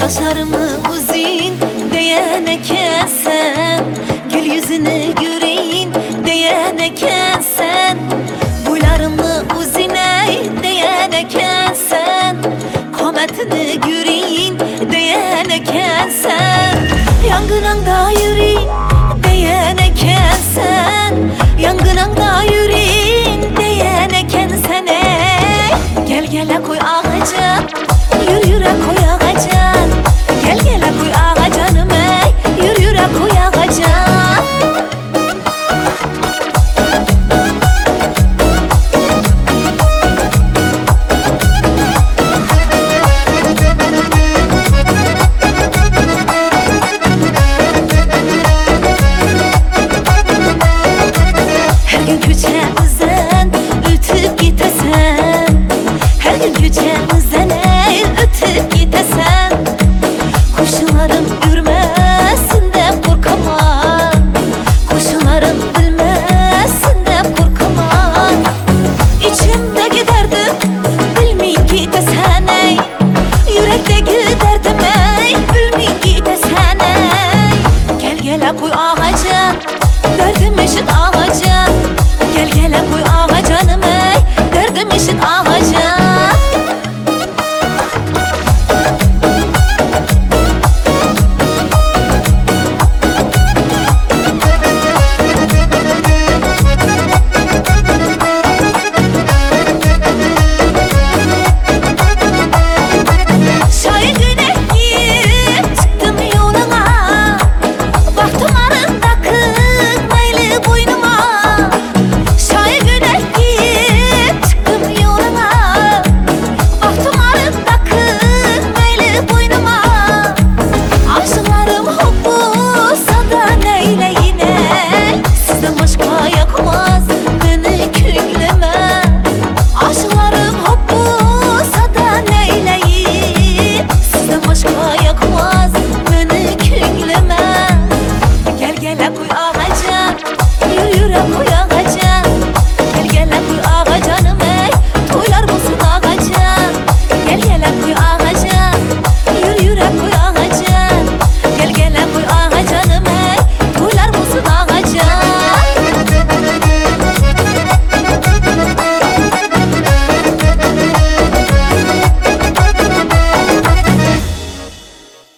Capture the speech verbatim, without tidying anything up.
Saçlarımı uzun diyene kesen, gül yüzünü göreyim diyene kesen, boylarımı uzun diyene kesen, kometini göreyim diyene kesen, yangınanda yürüyün diyene kesen, yangınanda yürüyün diyene kensene. Gel gele koy ağaca, yürü yürü koy ağaca. Gel gele koy ağacanım ey, yürü yürü koy ağaca. Her gün küçemizden ötüp gitesen, her gün küçemizden